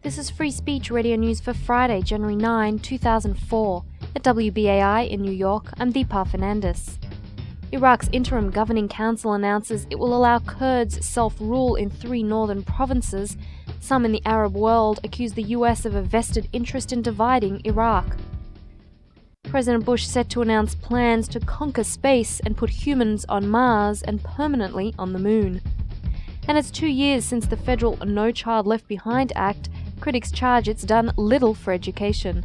This is Free Speech Radio News for Friday, January 9, 2004. At WBAI in New York, I'm Deepa Fernandes. Iraq's interim governing council announces it will allow Kurds self-rule in 3 northern provinces. Some in the Arab world accuse the US of a vested interest in dividing Iraq. President Bush set to announce plans to conquer space and put humans on Mars and permanently on the moon. And it's 2 years since the federal No Child Left Behind Act. Critics charge it's done little for education.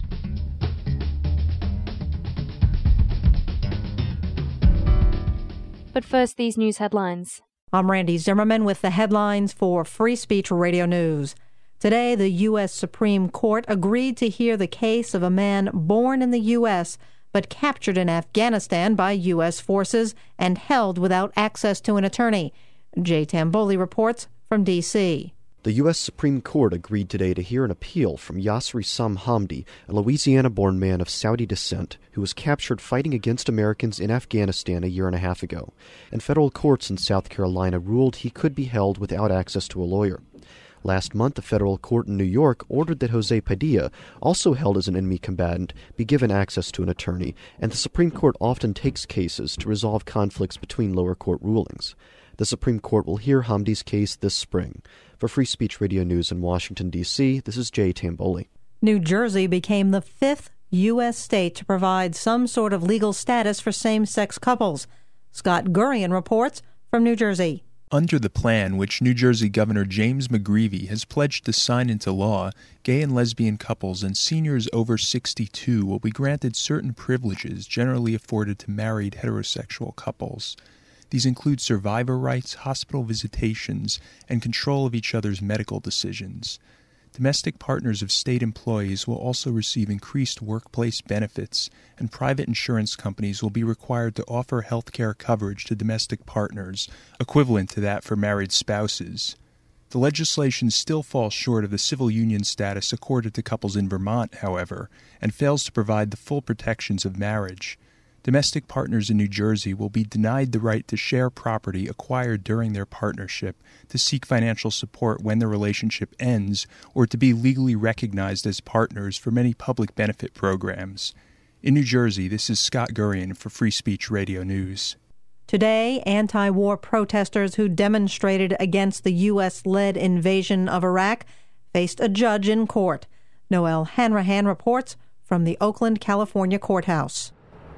But first, these news headlines. I'm Randy Zimmerman with the headlines for Free Speech Radio News. Today, the U.S. Supreme Court agreed to hear the case of a man born in the U.S. but captured in Afghanistan by U.S. forces and held without access to an attorney. Jay Tamboli reports from D.C. The U.S. Supreme Court agreed today to hear an appeal from Yasser Issam Hamdi, a Louisiana-born man of Saudi descent who was captured fighting against Americans in Afghanistan a year and a half ago. And federal courts in South Carolina ruled he could be held without access to a lawyer. Last month, a federal court in New York ordered that Jose Padilla, also held as an enemy combatant, be given access to an attorney, and the Supreme Court often takes cases to resolve conflicts between lower court rulings. The Supreme Court will hear Hamdi's case this spring. For Free Speech Radio News in Washington, D.C., this is Jay Tamboli. New Jersey became the 5th U.S. state to provide some sort of legal status for same-sex couples. Scott Gurian reports from New Jersey. Under the plan, which New Jersey Governor James McGreevey has pledged to sign into law, gay and lesbian couples and seniors over 62 will be granted certain privileges generally afforded to married heterosexual couples. These include survivor rights, hospital visitations, and control of each other's medical decisions. Domestic partners of state employees will also receive increased workplace benefits, and private insurance companies will be required to offer health care coverage to domestic partners, equivalent to that for married spouses. The legislation still falls short of the civil union status accorded to couples in Vermont, however, and fails to provide the full protections of marriage. Domestic partners in New Jersey will be denied the right to share property acquired during their partnership, to seek financial support when the relationship ends, or to be legally recognized as partners for many public benefit programs. In New Jersey, this is Scott Gurian for Free Speech Radio News. Today, anti-war protesters who demonstrated against the U.S.-led invasion of Iraq faced a judge in court. Noel Hanrahan reports from the Oakland, California courthouse.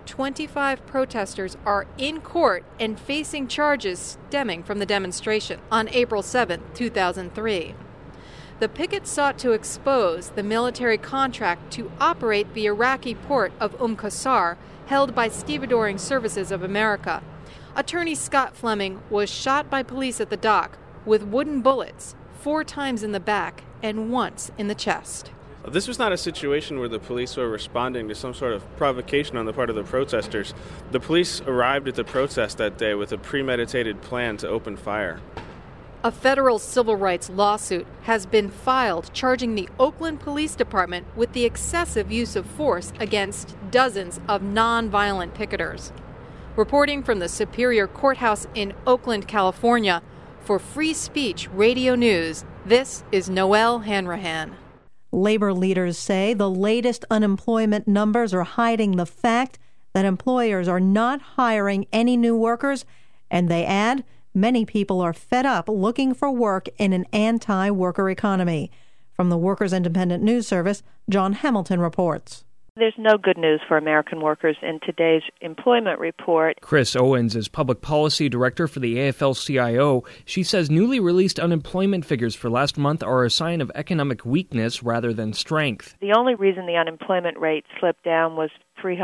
25 protesters are in court and facing charges stemming from the demonstration on April 7, 2003. The pickets sought to expose the military contract to operate the Iraqi port of Qasr, held by Stevedoring Services of America. Attorney Scott Fleming was shot by police at the dock with wooden bullets 4 times in the back and once in the chest. This was not a situation where the police were responding to some sort of provocation on the part of the protesters. The police arrived at the protest that day with a premeditated plan to open fire. A federal civil rights lawsuit has been filed charging the Oakland Police Department with the excessive use of force against dozens of nonviolent picketers. Reporting from the Superior Courthouse in Oakland, California, for Free Speech Radio News, this is Noel Hanrahan. Labor leaders say the latest unemployment numbers are hiding the fact that employers are not hiring any new workers, and they add many people are fed up looking for work in an anti-worker economy. From the Workers Independent News Service, John Hamilton reports. There's no good news for American workers in today's employment report. Chris Owens is Public Policy Director for the AFL-CIO. She says newly released unemployment figures for last month are a sign of economic weakness rather than strength. The only reason the unemployment rate slipped down was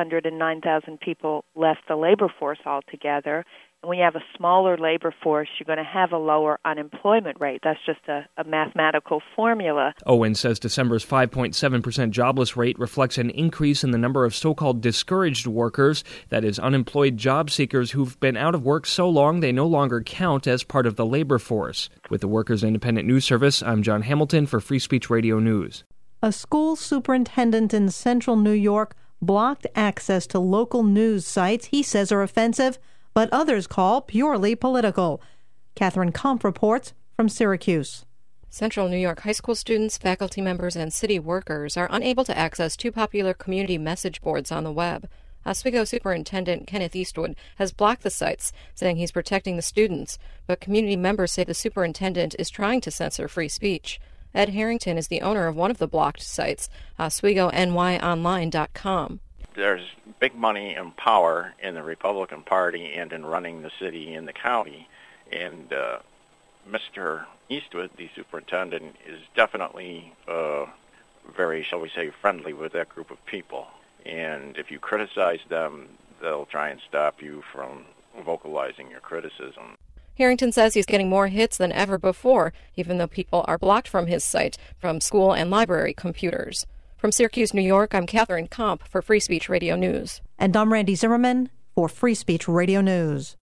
309,000 people left the labor force altogether. And when you have a smaller labor force, you're going to have a lower unemployment rate. That's just a mathematical formula. Owen says December's 5.7% jobless rate reflects an increase in the number of so-called discouraged workers, that is, unemployed job seekers who've been out of work so long they no longer count as part of the labor force. With the Workers Independent News Service, I'm John Hamilton for Free Speech Radio News. A school superintendent in central New York blocked access to local news sites he says are offensive, but others call purely political. Catherine Komp reports from Syracuse. Central New York high school students, faculty members, and city workers are unable to access two popular community message boards on the web. Oswego Superintendent Kenneth Eastwood has blocked the sites, saying he's protecting the students, but community members say the superintendent is trying to censor free speech. Ed Harrington is the owner of one of the blocked sites, OswegoNYOnline.com. There's big money and power in the Republican Party and in running the city and the county, and Mr. Eastwood, the superintendent, is definitely very, shall we say, friendly with that group of people. And if you criticize them, they'll try and stop you from vocalizing your criticism. Harrington says he's getting more hits than ever before, even though people are blocked from his site from school and library computers. From Syracuse, New York, I'm Catherine Komp for Free Speech Radio News. And I'm Randy Zimmerman for Free Speech Radio News.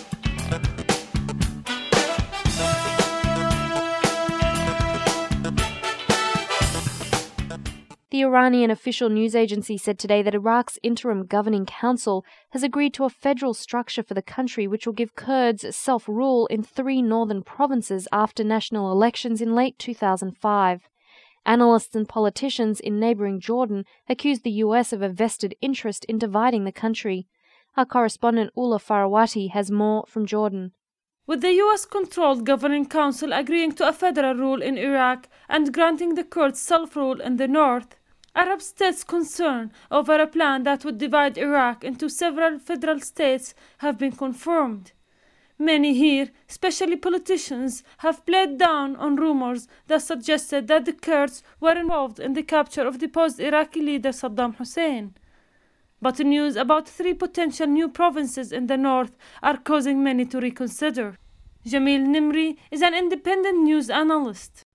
The Iranian official news agency said today that Iraq's interim governing council has agreed to a federal structure for the country which will give Kurds self-rule in 3 northern provinces after national elections in late 2005. Analysts and politicians in neighboring Jordan accused the U.S. of a vested interest in dividing the country. Our correspondent Ula Farawati has more from Jordan. With the U.S.-controlled governing council agreeing to a federal rule in Iraq and granting the Kurds self-rule in the north, Arab states' concern over a plan that would divide Iraq into several federal states have been confirmed. Many here, especially politicians, have played down on rumors that suggested that the Kurds were involved in the capture of deposed Iraqi leader Saddam Hussein. But news about 3 potential new provinces in the north are causing many to reconsider. Jamil Nimri is an independent news analyst.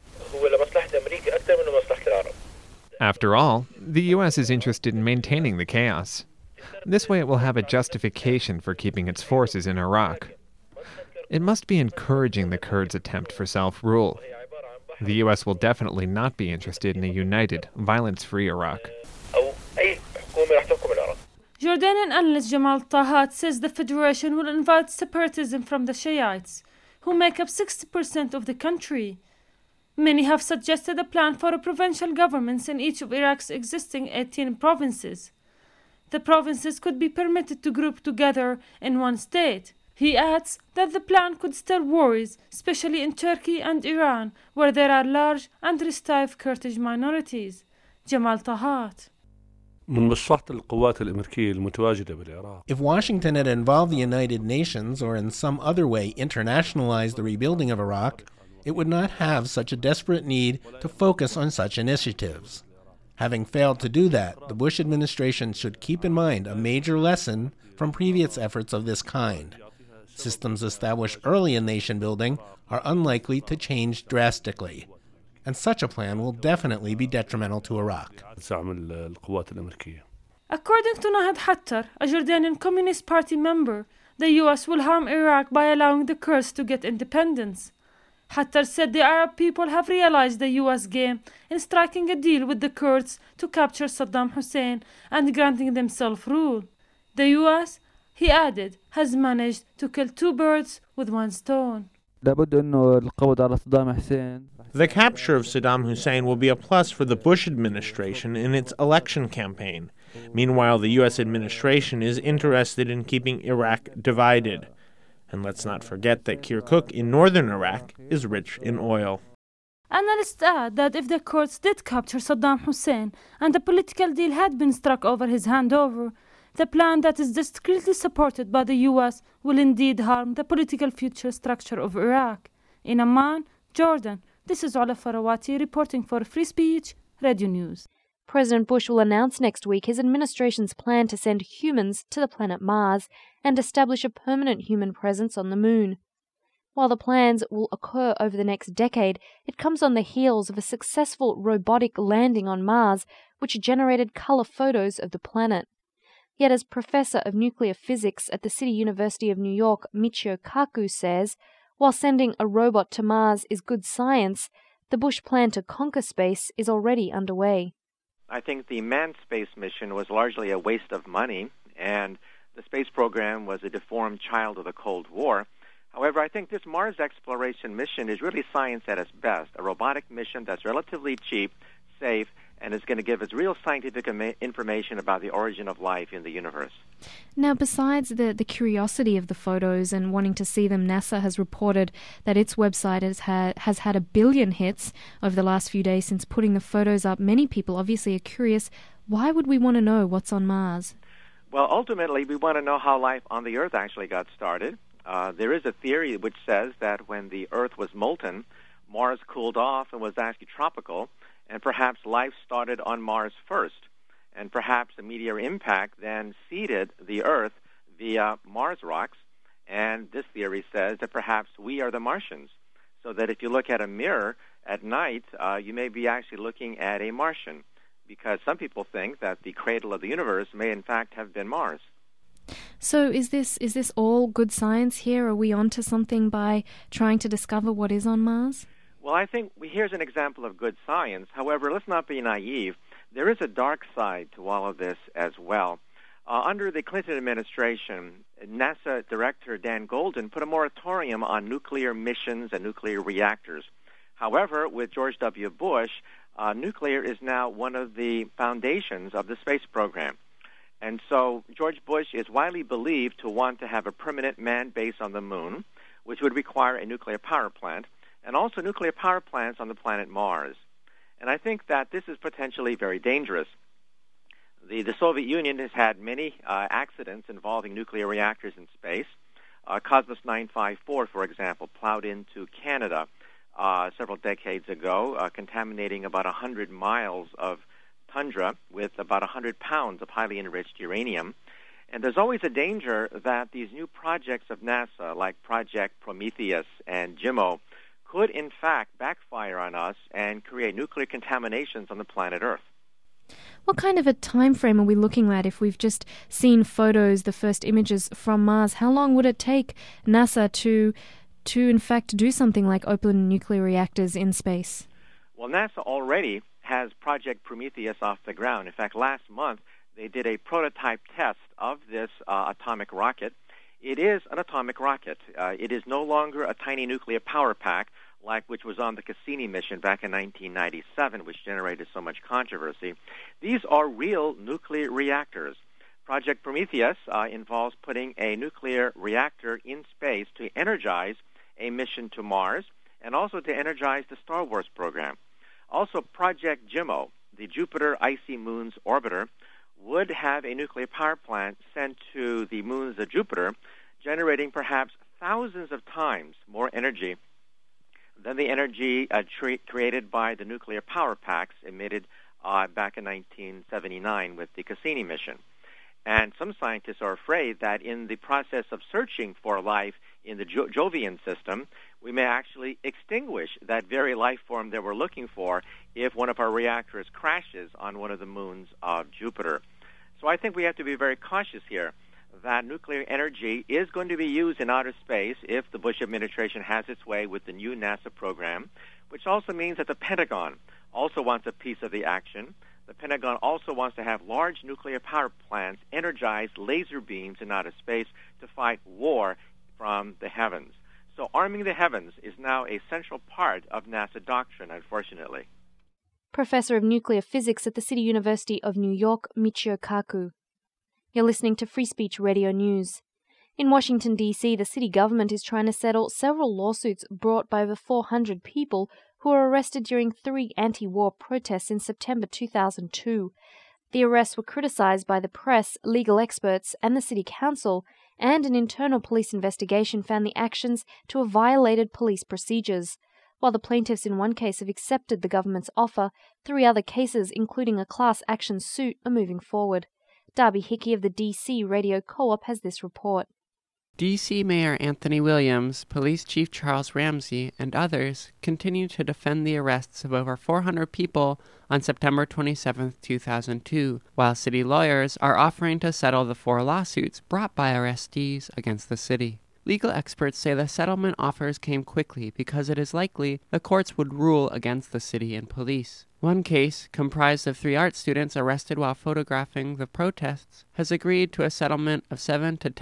After all, the U.S. is interested in maintaining the chaos. This way it will have a justification for keeping its forces in Iraq. It must be encouraging the Kurds' attempt for self-rule. The U.S. will definitely not be interested in a united, violence-free Iraq. Jordanian analyst Jamal Tahat says the Federation will invite separatism from the Shiites, who make up 60% of the country. Many have suggested a plan for a provincial governments in each of Iraq's existing 18 provinces. The provinces could be permitted to group together in one state. He adds that the plan could stir worries, especially in Turkey and Iran, where there are large and restive Kurdish minorities. Jamal Tahat. If Washington had involved the United Nations or in some other way internationalized the rebuilding of Iraq, it would not have such a desperate need to focus on such initiatives. Having failed to do that, the Bush administration should keep in mind a major lesson from previous efforts of this kind. Systems established early in nation building are unlikely to change drastically, and such a plan will definitely be detrimental to Iraq. According to Nahad Hattar, a Jordanian Communist Party member, the U.S. will harm Iraq by allowing the Kurds to get independence. Hattar said the Arab people have realized the U.S. game in striking a deal with the Kurds to capture Saddam Hussein and granting them self-rule. The U.S., he added, has managed to kill 2 birds with 1 stone. The capture of Saddam Hussein will be a plus for the Bush administration in its election campaign. Meanwhile, the U.S. administration is interested in keeping Iraq divided. And let's not forget that Kirkuk in northern Iraq is rich in oil. Analysts add that if the Kurds did capture Saddam Hussein and a political deal had been struck over his handover, the plan that is discreetly supported by the U.S. will indeed harm the political future structure of Iraq. In Amman, Jordan, this is Ola Farawati reporting for Free Speech Radio News. President Bush will announce next week his administration's plan to send humans to the planet Mars and establish a permanent human presence on the moon. While the plans will occur over the next decade, it comes on the heels of a successful robotic landing on Mars, which generated color photos of the planet. Yet as professor of nuclear physics at the City University of New York, Michio Kaku says, while sending a robot to Mars is good science, the Bush plan to conquer space is already underway. I think the manned space mission was largely a waste of money, and the space program was a deformed child of the Cold War. However, I think this Mars exploration mission is really science at its best, a robotic mission that's relatively cheap, safe, and is going to give us real scientific information about the origin of life in the universe. Now, besides the curiosity of the photos and wanting to see them, NASA has reported that its website has had 1 billion hits over the last few days since putting the photos up. Many people obviously are curious. Why would we want to know what's on Mars? Well, ultimately, we want to know how life on the Earth actually got started. There is a theory which says that when the Earth was molten, Mars cooled off and was actually tropical, and perhaps life started on Mars first. And perhaps a meteor impact then seeded the Earth via Mars rocks. And this theory says that perhaps we are the Martians. So that if you look at a mirror at night, you may be actually looking at a Martian. Because some people think that the cradle of the universe may in fact have been Mars. So is this all good science here? Are we onto something by trying to discover what is on Mars? Well, I think here's an example of good science. However, let's not be naive. There is a dark side to all of this as well. Under the Clinton administration, NASA Director Dan Golden put a moratorium on nuclear missions and nuclear reactors. However, with George W. Bush, nuclear is now one of the foundations of the space program. And so George Bush is widely believed to want to have a permanent manned base on the moon, which would require a nuclear power plant, and also nuclear power plants on the planet Mars. And I think that this is potentially very dangerous. The Soviet Union has had many accidents involving nuclear reactors in space. Cosmos 954, for example, plowed into Canada several decades ago, contaminating about 100 miles of tundra with about 100 pounds of highly enriched uranium. And there's always a danger that these new projects of NASA, like Project Prometheus and JIMO, could in fact backfire on us and create nuclear contaminations on the planet Earth. What kind of a time frame are we looking at if we've just seen photos, the first images from Mars? How long would it take NASA to in fact do something like open nuclear reactors in space? Well, NASA already has Project Prometheus off the ground. In fact, last month they did a prototype test of this atomic rocket. It is an atomic rocket. It is no longer a tiny nuclear power pack which was on the Cassini mission back in 1997, which generated so much controversy. These are real nuclear reactors. Project Prometheus involves putting a nuclear reactor in space to energize a mission to Mars and also to energize the Star Wars program. Also, Project JIMO, the Jupiter Icy Moons Orbiter, would have a nuclear power plant sent to the moons of Jupiter, generating perhaps thousands of times more energy than the energy created by the nuclear power packs emitted back in 1979 with the Cassini mission. And some scientists are afraid that in the process of searching for life in the Jovian system, we may actually extinguish that very life form that we're looking for if one of our reactors crashes on one of the moons of Jupiter. So I think we have to be very cautious here that nuclear energy is going to be used in outer space if the Bush administration has its way with the new NASA program, which also means that the Pentagon also wants a piece of the action. The Pentagon also wants to have large nuclear power plants energize laser beams in outer space to fight war from the heavens. So arming the heavens is now a central part of NASA doctrine, unfortunately. Professor of Nuclear Physics at the City University of New York, Michio Kaku. You're listening to Free Speech Radio News. In Washington, D.C., the city government is trying to settle several lawsuits brought by over 400 people who were arrested during 3 anti-war protests in September 2002. The arrests were criticized by the press, legal experts, and the city council, and an internal police investigation found the actions to have violated police procedures. While the plaintiffs in one case have accepted the government's offer, 3 other cases, including a class action suit, are moving forward. Darby Hickey of the D.C. Radio Co-op has this report. D.C. Mayor Anthony Williams, Police Chief Charles Ramsey, and others continue to defend the arrests of over 400 people on September 27, 2002, while city lawyers are offering to settle the 4 lawsuits brought by arrestees against the city. Legal experts say the settlement offers came quickly because it is likely the courts would rule against the city and police. One case, comprised of 3 art students arrested while photographing the protests, has agreed to a settlement of $7,000 to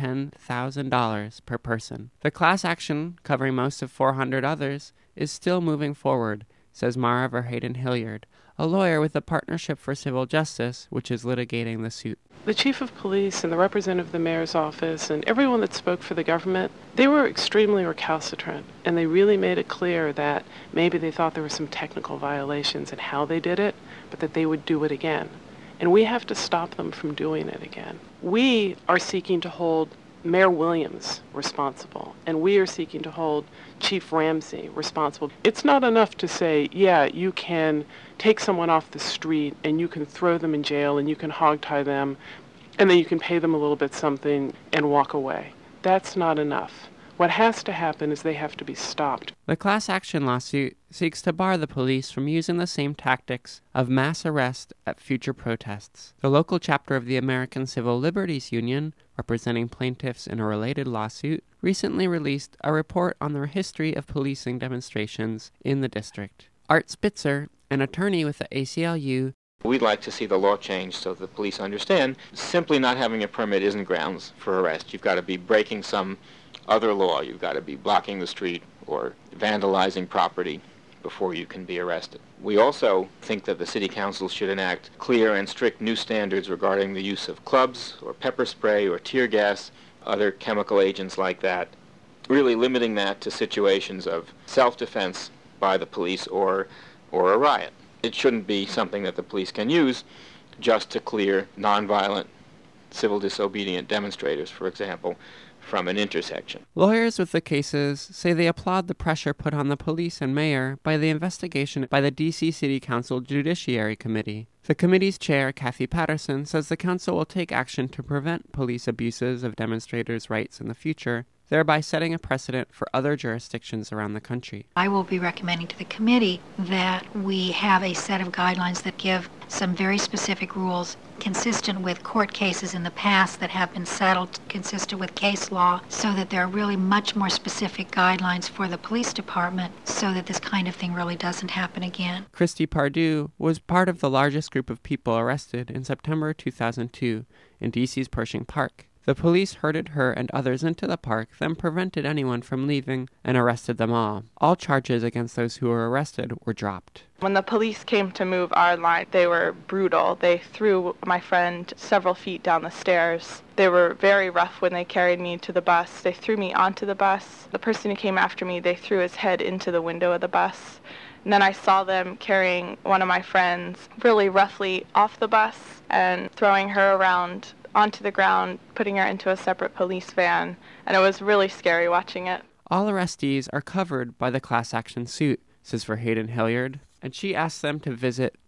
$10,000 per person. The class action, covering most of 400 others, is still moving forward, says Mara Verheyden Hilliard, a lawyer with the Partnership for Civil Justice, which is litigating the suit. The chief of police and the representative of the mayor's office and everyone that spoke for the government, they were extremely recalcitrant, and they really made it clear that maybe they thought there were some technical violations in how they did it, but that they would do it again. And we have to stop them from doing it again. We are seeking to hold Mayor Williams responsible, and we are seeking to hold Chief Ramsey responsible. It's not enough to say, yeah, you can take someone off the street and you can throw them in jail and you can hogtie them and then you can pay them a little bit something and walk away. That's not enough. What has to happen is they have to be stopped. The class action lawsuit seeks to bar the police from using the same tactics of mass arrest at future protests. The local chapter of the American Civil Liberties Union, representing plaintiffs in a related lawsuit, recently released a report on the history of policing demonstrations in the district. Art Spitzer, an attorney with the ACLU, we'd like to see the law changed so the police understand simply not having a permit isn't grounds for arrest. You've got to be breaking some other law. You've got to be blocking the street or vandalizing property before you can be arrested. We also think that the city council should enact clear and strict new standards regarding the use of clubs or pepper spray or tear gas, other chemical agents like that, really limiting that to situations of self-defense by the police or a riot. It shouldn't be something that the police can use just to clear nonviolent, civil disobedient demonstrators, for example, from an intersection. Lawyers with the cases say they applaud the pressure put on the police and mayor by the investigation by the D.C. City Council Judiciary Committee. The committee's chair, Kathy Patterson, says the council will take action to prevent police abuses of demonstrators' rights in the future, thereby setting a precedent for other jurisdictions around the country. I will be recommending to the committee that we have a set of guidelines that give some very specific rules consistent with court cases in the past that have been settled, consistent with case law, so that there are really much more specific guidelines for the police department so that this kind of thing really doesn't happen again. Christy Pardue was part of the largest group of people arrested in September 2002 in D.C.'s Pershing Park. The police herded her and others into the park, then prevented anyone from leaving and arrested them all. All charges against those who were arrested were dropped. When the police came to move our line, they were brutal. They threw my friend several feet down the stairs. They were very rough when they carried me to the bus. They threw me onto the bus. The person who came after me, they threw his head into the window of the bus. And then I saw them carrying one of my friends really roughly off the bus and throwing her around onto the ground, putting her into a separate police van, and it was really scary watching it. All arrestees are covered by the class action suit, says Verheyden Hilliard, and she asks them to visit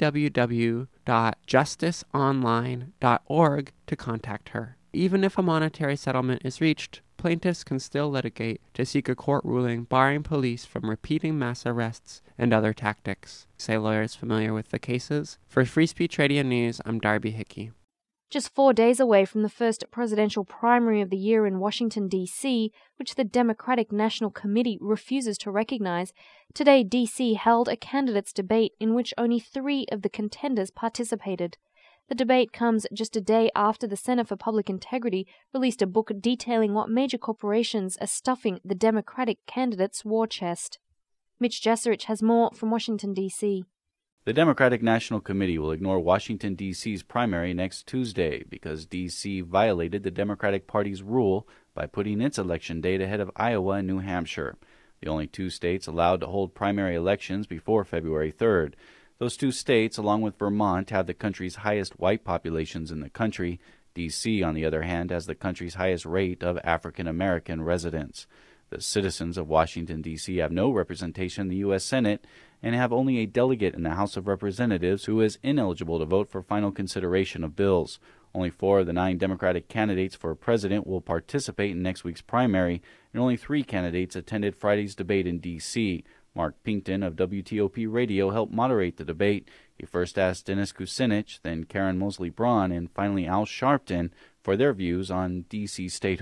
www.justiceonline.org to contact her. Even if a monetary settlement is reached, plaintiffs can still litigate to seek a court ruling barring police from repeating mass arrests and other tactics, say lawyers familiar with the cases. For Free Speech Radio News, I'm Darby Hickey. Just 4 days away from the first presidential primary of the year in Washington, D.C., which the Democratic National Committee refuses to recognize, today D.C. held a candidates' debate in which only 3 of the contenders participated. The debate comes just a day after the Center for Public Integrity released a book detailing what major corporations are stuffing the Democratic candidates' war chest. Mitch Jesserich has more from Washington, D.C. The Democratic National Committee will ignore Washington, D.C.'s primary next Tuesday because D.C. violated the Democratic Party's rule by putting its election date ahead of Iowa and New Hampshire, the only 2 states allowed to hold primary elections before February 3rd. Those 2 states, along with Vermont, have the country's highest white populations in the country. D.C., on the other hand, has the country's highest rate of African American residents. The citizens of Washington, D.C. have no representation in the U.S. Senate and have only a delegate in the House of Representatives who is ineligible to vote for final consideration of bills. Only 4 of the 9 Democratic candidates for president will participate in next week's primary, and only 3 candidates attended Friday's debate in D.C. Mark Pinkton of WTOP Radio helped moderate the debate. He first asked Dennis Kucinich, then Karen Mosley Braun, and finally Al Sharpton for their views on D.C. statehood.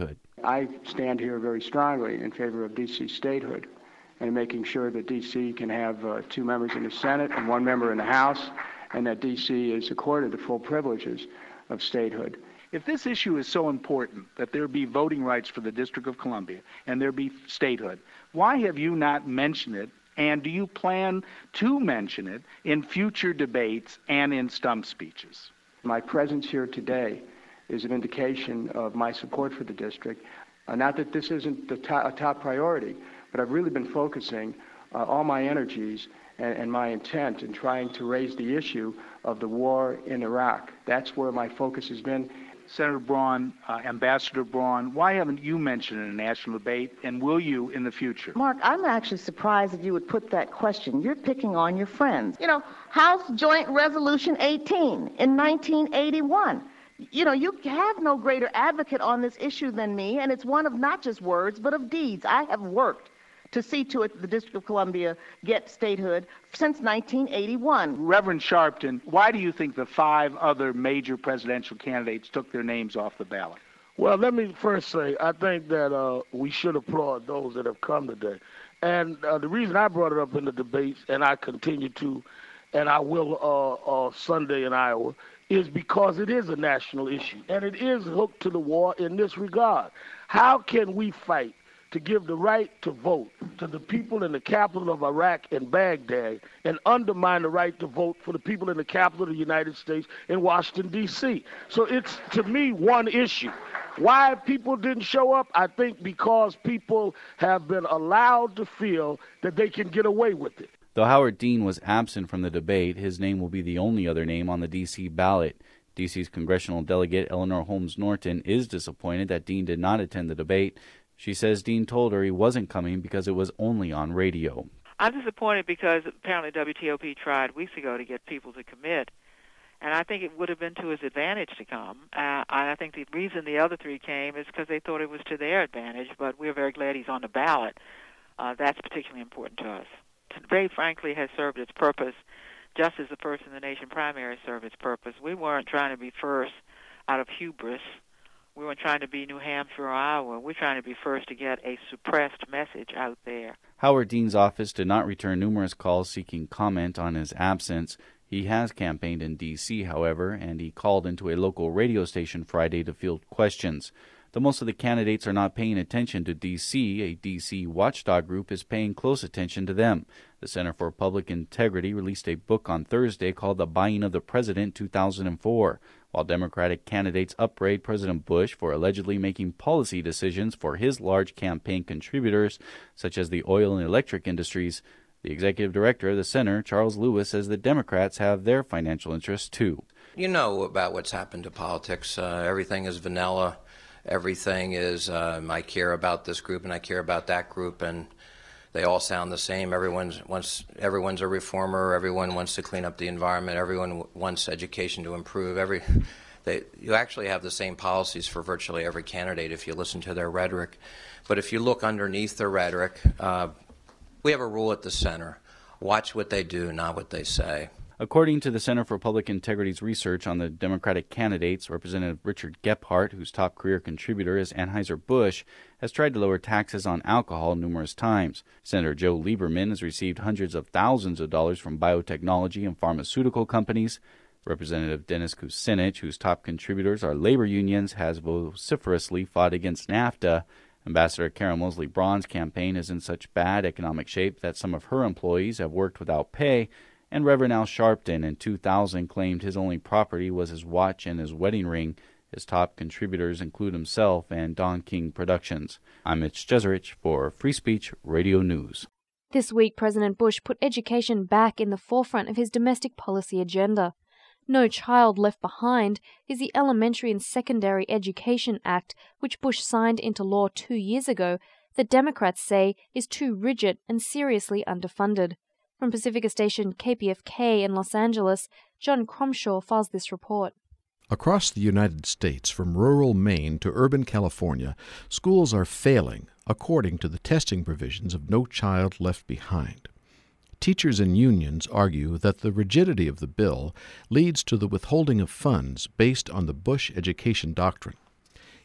I stand here very strongly in favor of D.C. statehood and making sure that D.C. can have 2 members in the Senate and 1 member in the House, and that D.C. is accorded the full privileges of statehood. If this issue is so important that there be voting rights for the District of Columbia and there be statehood, why have you not mentioned it, and do you plan to mention it in future debates and in stump speeches? My presence here today is an indication of my support for the district. Not that this isn't a top priority, but I've really been focusing all my energies and my intent in trying to raise the issue of the war in Iraq. That's where my focus has been. Senator Braun, Ambassador Braun, why haven't you mentioned it in a national debate, and will you in the future? Mark, I'm actually surprised that you would put that question. You're picking on your friends. House Joint Resolution 18 in 1981. You have no greater advocate on this issue than me, and it's one of not just words, but of deeds. I have worked to see to it the District of Columbia get statehood since 1981. Reverend Sharpton, why do you think the 5 other major presidential candidates took their names off the ballot? Well, let me first say, I think that we should applaud those that have come today. And the reason I brought it up in the debates, and I continue to, and I will Sunday in Iowa, is because it is a national issue, and it is hooked to the war in this regard. How can we fight to give the right to vote to the people in the capital of Iraq and Baghdad and undermine the right to vote for the people in the capital of the United States in Washington, D.C.? So it's, to me, one issue. Why people didn't show up? I think because people have been allowed to feel that they can get away with it. Though Howard Dean was absent from the debate, his name will be the only other name on the D.C. ballot. D.C.'s congressional delegate Eleanor Holmes Norton is disappointed that Dean did not attend the debate. She says Dean told her he wasn't coming because it was only on radio. I'm disappointed because apparently WTOP tried weeks ago to get people to commit, and I think it would have been to his advantage to come. I think the reason the other 3 came is because they thought it was to their advantage, but we're very glad he's on the ballot. That's particularly important to us. Very frankly, has served its purpose, just as the First in the Nation primary served its purpose. We weren't trying to be first out of hubris. We weren't trying to be New Hampshire or Iowa. We're trying to be first to get a suppressed message out there. Howard Dean's office did not return numerous calls seeking comment on his absence. He has campaigned in D.C., however, and he called into a local radio station Friday to field questions. Though most of the candidates are not paying attention to D.C., a D.C. watchdog group is paying close attention to them. The Center for Public Integrity released a book on Thursday called The Buying of the President 2004, while Democratic candidates upbraid President Bush for allegedly making policy decisions for his large campaign contributors, such as the oil and electric industries. The executive director of the center, Charles Lewis, says the Democrats have their financial interests too. You know about what's happened to politics. Everything is vanilla. Everything is, I care about this group and I care about that group, and they all sound the same. Everyone's a reformer. Everyone wants to clean up the environment. Everyone wants education to improve. You actually have the same policies for virtually every candidate if you listen to their rhetoric. But if you look underneath their rhetoric, we have a rule at the center. Watch what they do, not what they say. According to the Center for Public Integrity's research on the Democratic candidates, Representative Richard Gephardt, whose top career contributor is Anheuser-Busch, has tried to lower taxes on alcohol numerous times. Senator Joe Lieberman has received hundreds of thousands of dollars from biotechnology and pharmaceutical companies. Representative Dennis Kucinich, whose top contributors are labor unions, has vociferously fought against NAFTA. Ambassador Karen Mosley Braun's campaign is in such bad economic shape that some of her employees have worked without pay, and Reverend Al Sharpton in 2000 claimed his only property was his watch and his wedding ring. His top contributors include himself and Don King Productions. I'm Mitch Jeserich for Free Speech Radio News. This week, President Bush put education back in the forefront of his domestic policy agenda. No Child Left Behind is the Elementary and Secondary Education Act, which Bush signed into law 2 years ago, that Democrats say is too rigid and seriously underfunded. From Pacifica station KPFK in Los Angeles, John Cromshaw files this report. Across the United States, from rural Maine to urban California, schools are failing according to the testing provisions of No Child Left Behind. Teachers and unions argue that the rigidity of the bill leads to the withholding of funds based on the Bush education doctrine.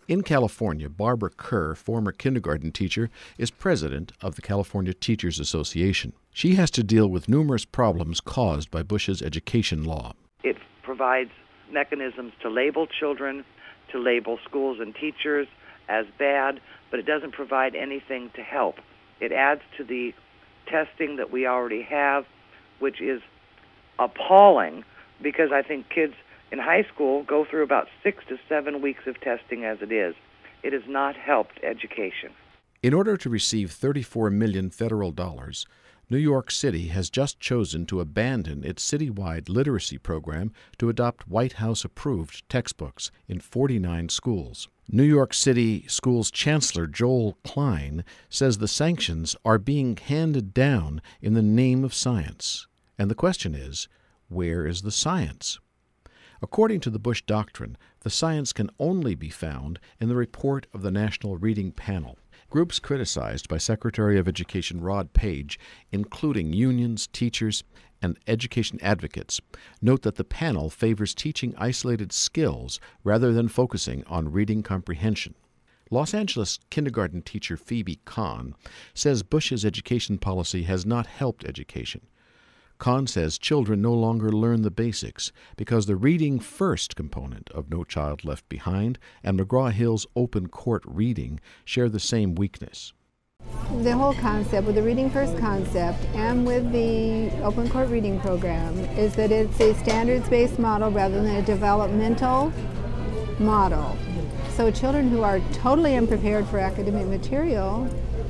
In California, Barbara Kerr, former kindergarten teacher, is president of the California Teachers Association. She has to deal with numerous problems caused by Bush's education law. It provides mechanisms to label children, to label schools and teachers as bad, but it doesn't provide anything to help. It adds to the testing that we already have, which is appalling, because I think kids in high school go through about 6 to 7 weeks of testing as it is. It has not helped education. In order to receive $34 million federal dollars, New York City has just chosen to abandon its citywide literacy program to adopt White House-approved textbooks in 49 schools. New York City Schools Chancellor Joel Klein says the sanctions are being handed down in the name of science. And the question is, where is the science? According to the Bush Doctrine, the science can only be found in the report of the National Reading Panel. Groups criticized by Secretary of Education Rod Page, including unions, teachers, and education advocates, note that the panel favors teaching isolated skills rather than focusing on reading comprehension. Los Angeles kindergarten teacher Phoebe Kahn says Bush's education policy has not helped education. Kahn says children no longer learn the basics because the reading first component of No Child Left Behind and McGraw-Hill's open court reading share the same weakness. The whole concept with the reading first concept and with the open court reading program is that it's a standards-based model rather than a developmental model. So children who are totally unprepared for academic material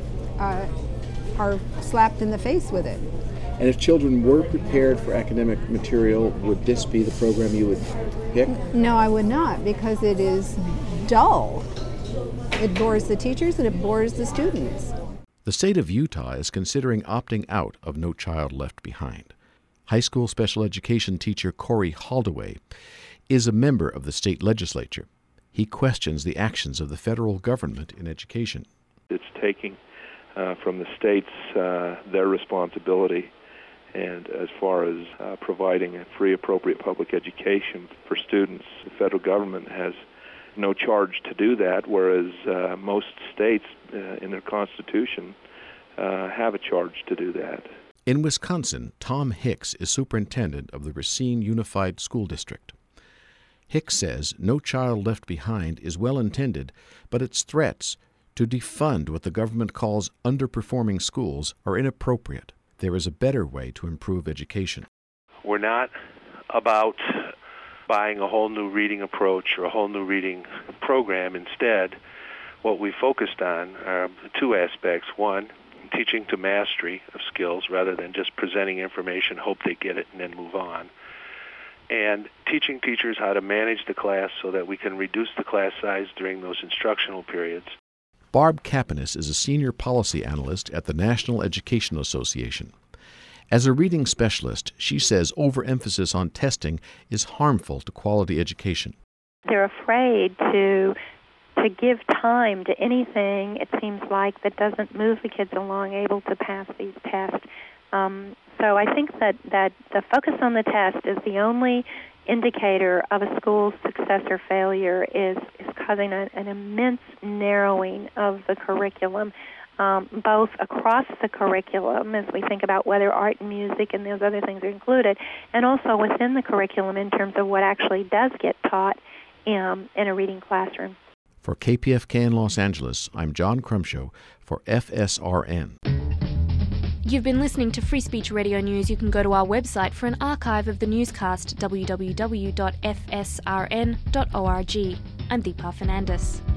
are slapped in the face with it. And if children were prepared for academic material, would this be the program you would pick? No, I would not, because it is dull. It bores the teachers and it bores the students. The state of Utah is considering opting out of No Child Left Behind. High school special education teacher Corey Holdaway is a member of the state legislature. He questions the actions of the federal government in education. It's taking from the states their responsibility, and as far as providing a free, appropriate public education for students, the federal government has no charge to do that, whereas most states in their constitution have a charge to do that. In Wisconsin, Tom Hicks is superintendent of the Racine Unified School District. Hicks says No Child Left Behind is well-intended, but its threats to defund what the government calls underperforming schools are inappropriate. There is a better way to improve education. We're not about buying a whole new reading approach or a whole new reading program. Instead, what we focused on are two aspects. One, teaching to mastery of skills rather than just presenting information, hope they get it, and then move on. And teaching teachers how to manage the class so that we can reduce the class size during those instructional periods. Barb Kapanis is a senior policy analyst at the National Education Association. As a reading specialist, she says overemphasis on testing is harmful to quality education. They're afraid to give time to anything, it seems like, that doesn't move the kids along able to pass these tests. So I think that the focus on the test is the only indicator of a school's success or failure is causing an immense narrowing of the curriculum, both across the curriculum as we think about whether art and music and those other things are included, and also within the curriculum in terms of what actually does get taught in a reading classroom. For KPFK in Los Angeles, I'm John Crumshow for FSRN. You've been listening to Free Speech Radio News. You can go to our website for an archive of the newscast, www.fsrn.org. I'm Deepa Fernandes.